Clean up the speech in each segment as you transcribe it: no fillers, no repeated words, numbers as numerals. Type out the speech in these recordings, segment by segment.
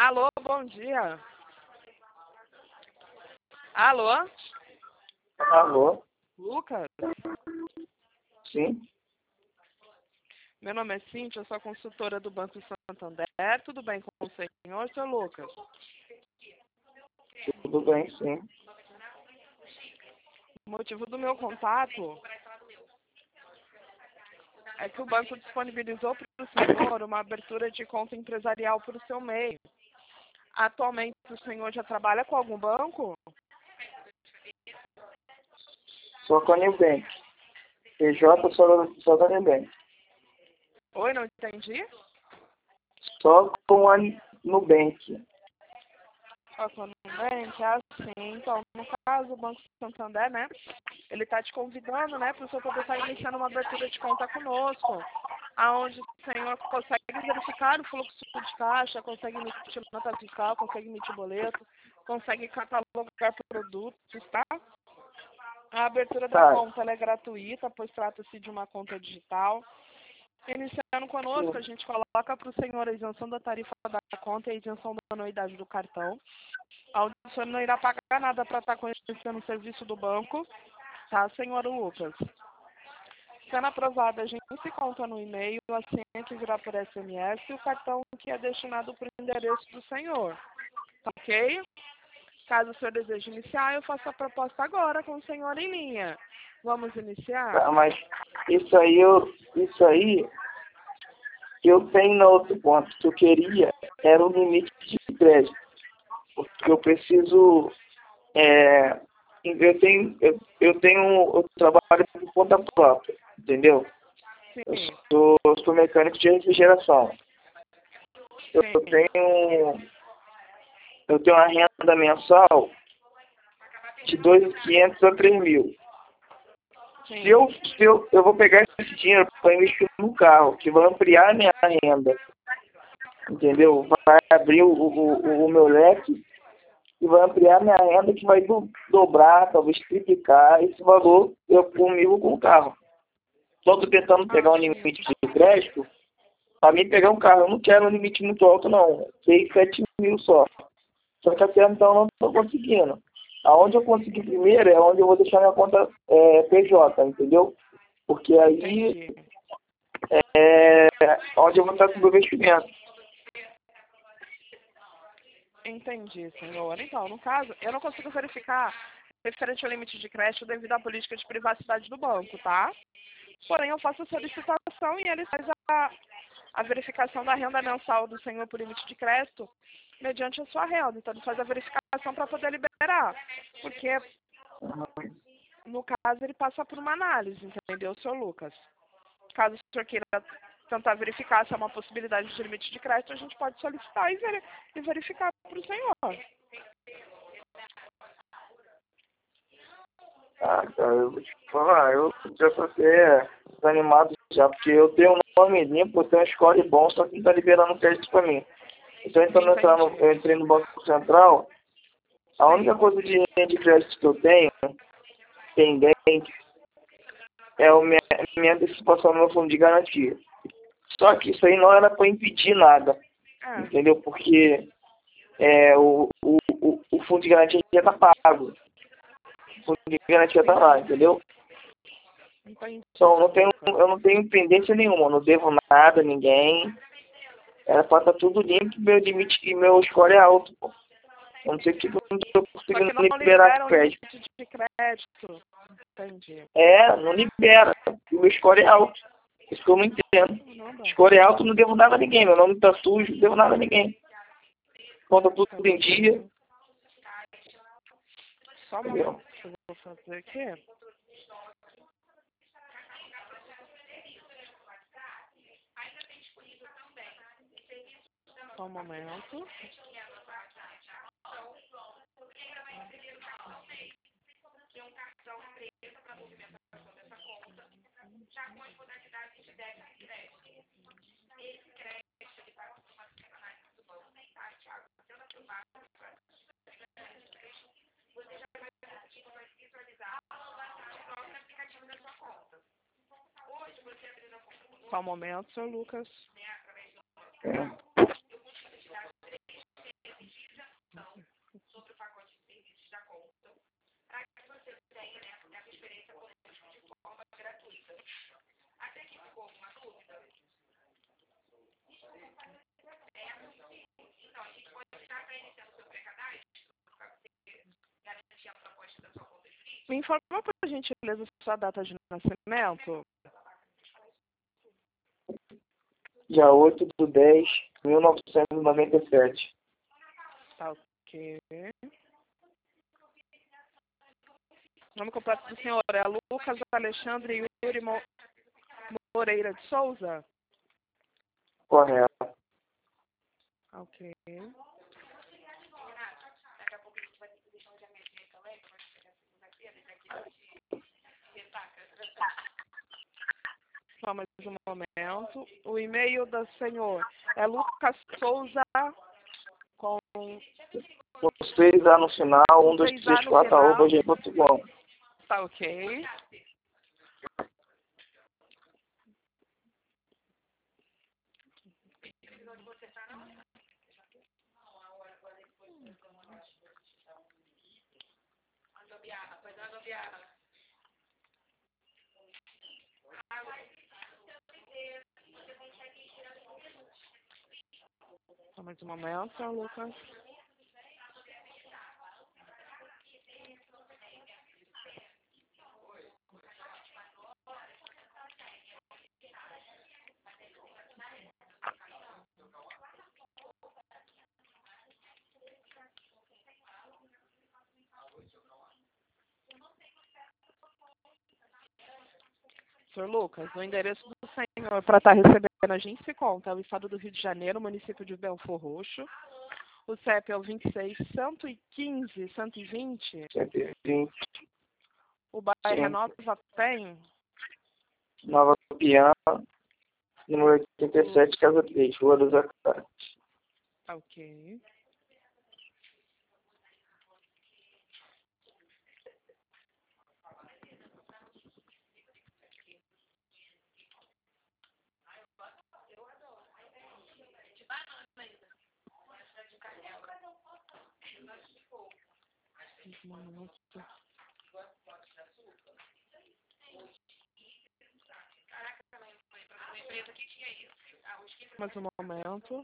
Alô, bom dia. Alô? Alô? Lucas? Sim, Meu nome é Cíntia, eu sou a consultora do Banco Santander. Tudo bem com o senhor, seu Lucas? tudo bem, sim. O motivo do meu contato é que o banco disponibilizou para o senhor uma abertura de conta empresarial para o seu meio. Atualmente, o senhor já trabalha com algum banco? Sou com a Nubank. PJ só da Nubank. Oi, não entendi? Só com a Nubank. Só que eu não bem, que é assim. Então, no caso, o Banco Santander, né? Ele está te convidando, né, para o senhor poder estar iniciando uma abertura de conta conosco, aonde o senhor consegue verificar o fluxo de caixa, consegue emitir nota fiscal, consegue emitir boleto, consegue catalogar produtos, tá? A abertura da Tá, conta ela é gratuita, pois trata-se de uma conta digital. Iniciando conosco, a gente coloca para o senhor a isenção da tarifa da conta e a isenção da anuidade do cartão. Onde o senhor não irá pagar nada para estar conhecendo o serviço do banco, tá, senhor Lucas? Sendo aprovado, a gente se conta no e-mail, a senha que virá por SMS e o cartão que é destinado para o endereço do senhor. Tá ok? Caso o senhor deseje iniciar, eu faço a proposta agora com o senhor em linha. Vamos iniciar? tá, mas isso aí eu tenho no outro ponto. O que eu queria era o limite de crédito. Porque eu preciso. Eu trabalho por conta própria, entendeu? Sim, Eu sou mecânico de refrigeração. Eu sim, tenho, eu tenho uma renda mensal de 2.500 a 3.000. sim. Eu vou pegar esse dinheiro para investir no carro, que vai ampliar a minha renda, entendeu? Vai abrir o meu leque e vai ampliar a minha renda, que vai dobrar, talvez triplicar esse valor eu comigo com o carro. Só estou tentando pegar um limite de crédito para mim pegar um carro. Eu não quero um limite muito alto, não. 6, 7 mil só. Só que até então eu não estou conseguindo. Aonde eu conseguir primeiro é onde eu vou deixar minha conta PJ, entendeu? Porque aí Entendi. é onde eu vou estar com o meu investimento. Entendi, senhor. Então, no caso, eu não consigo verificar referente ao limite de crédito devido à política de privacidade do banco, tá? Porém, eu faço a solicitação e ele faz a verificação da renda mensal do senhor por limite de crédito mediante a sua renda. Então, ele faz a verificação para poder liberar. Porque, no caso, ele passa por uma análise, entendeu, senhor Lucas? Caso o senhor queira tentar verificar se é uma possibilidade de limite de crédito, a gente pode solicitar e verificar para o senhor. Ah, cara, eu vou te falar, eu já estou até desanimado já, porque eu tenho um nome limpo, eu tenho uma escola bom, só que não está liberando crédito para mim. Então, eu entrei no Banco Central, a única coisa de linha de crédito que eu tenho, pendente, é minha antecipação no meu fundo de garantia. Só que isso aí não era para impedir nada, É, entendeu? Porque o fundo de garantia já está pago. O fundo de garantia está lá, entendeu? entendi, Então senhor Lucas. eu não tenho pendência nenhuma, não devo nada a ninguém. Era para estar tudo limpo, meu limite e meu score é alto, pô. Eu não sei que eu não estou Só que conseguindo não liberar liberam o crédito. limite de crédito. Entendi. Não libera. E o meu score é alto. Isso que eu não entendo. Não dá. Score é alto, não devo nada a ninguém. Meu nome tá sujo, não devo nada a ninguém. Conta tudo em dia, Só um entendeu? momento que eu vou fazer aqui. Só um momento. Só um momento, senhor Lucas. É. Me informa, por gentileza, sua data de nascimento. Dia 8/10/1997. Tá ok. O nome completo do senhor é Lucas Alexandre Yuri Moreira de Souza? Correto. Ok. Só mais um momento. O e-mail do senhor é Lucas Souza com 6A no final, 1, 2, 6A 3, no 4, final. @gmail.com. Tá ok. Só mais um momento, Lucas. Senhor Lucas, o endereço do senhor para estar recebendo a gente se conta é o estado do Rio de Janeiro, município de Belfor Roxo. O CEP é o 26 115 120. 120. O bairro é Sim. Nova Penha. Nova Piana, número 87, Casa 3, Rua dos Acates. Ok. Mais um momento.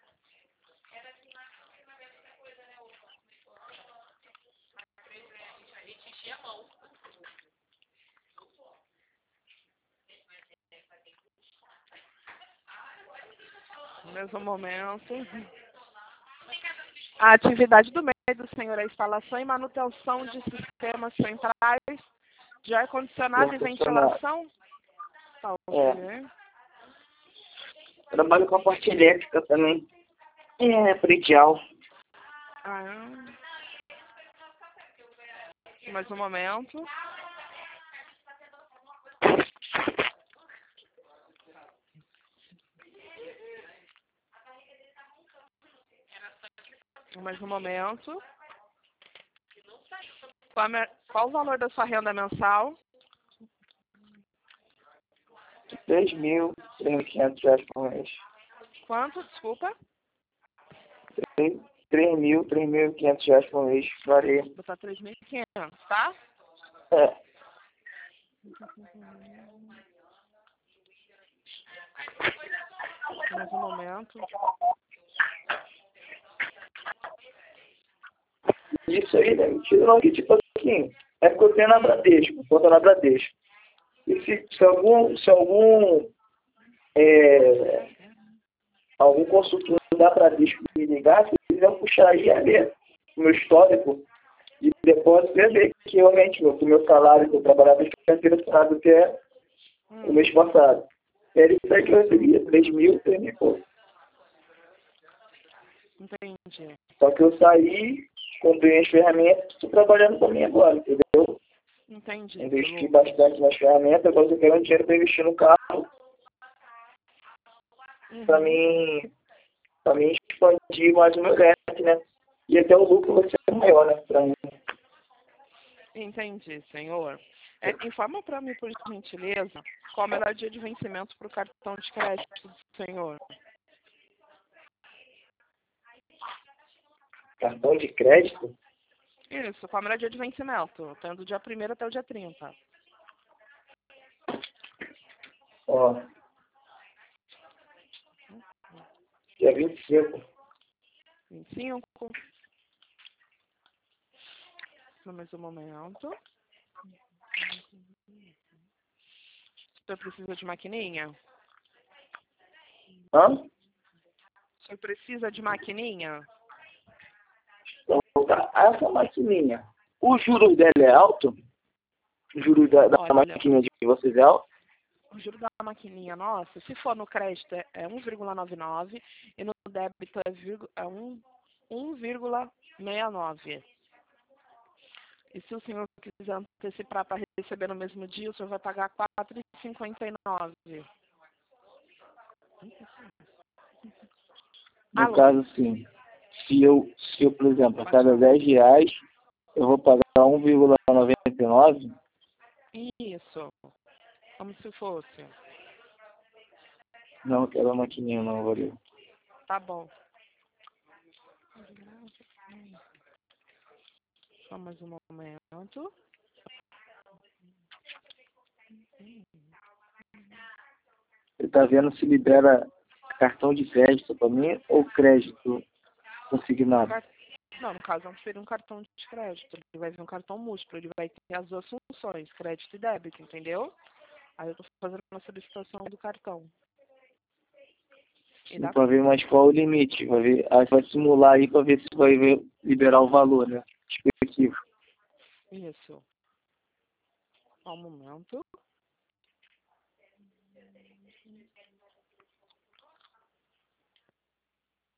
Mais um momento. A atividade do meio do senhor é a instalação e manutenção de sistemas centrais de ar-condicionado e ventilação? Tá ok. Trabalho com a parte elétrica também. Predial. Mais um momento. Mais um momento. Qual o valor da sua renda mensal? R$ 3.500 por mês. Quanto? Desculpa. R$ 3.500 por mês. Varia. Vou botar 3.500, tá? Mais um momento. Isso aí não é mentira não, que tipo assim, é porque eu tenho na Bradesco, conta na Bradesco. E se algum consultor da Bradesco me ligar, se quiser puxar aí a ver o meu histórico de depósito, e ver que realmente o meu salário que eu trabalhava de carteira assinada até o mês passado. Era isso aí que eu recebia, 3.000, 3.000 e pouco. Entendi. Só que eu saí, comprei as ferramentas, estou trabalhando para mim agora, entendeu? Entendi. Investi bastante nas ferramentas, agora eu quero um dinheiro para investir no carro, para mim expandir mais o meu leque, né? E até o lucro vai ser maior, né? Para mim. Entendi, senhor. Informa para mim, por gentileza, qual o melhor dia de vencimento para o cartão de crédito do senhor? Cartão de crédito? Isso, qual o melhor dia de vencimento? Tendo do dia 1º até o dia 30. Ó. Dia 25. 25. Só mais um momento. O senhor precisa de maquininha? Hã? O senhor precisa de maquininha? Então, tá. Essa maquininha, o juros dela é alto? O juros da Olha, maquininha de vocês é alto? o juro da maquininha nossa, se for no crédito é 1,99 e no débito é 1,69. E se o senhor quiser antecipar para receber no mesmo dia, o senhor vai pagar 4,59. No Alô? caso, sim. Se eu, por exemplo, a cada R$10, eu vou pagar 1,99. Isso, como se fosse. Não quero a maquininha, não, valeu. Tá bom. Só mais um momento. Você tá vendo se libera cartão de crédito para mim ou crédito consignado? Não, no caso, não seria um cartão de crédito. Ele vai vir um cartão múltiplo. Ele vai ter as duas funções, crédito e débito, entendeu? Aí eu tô fazendo uma solicitação do cartão. E dá Para ver mais qual é o limite. Vai ver, aí vai simular aí para ver se vai liberar o valor, né? Respectivo. isso. Só um momento.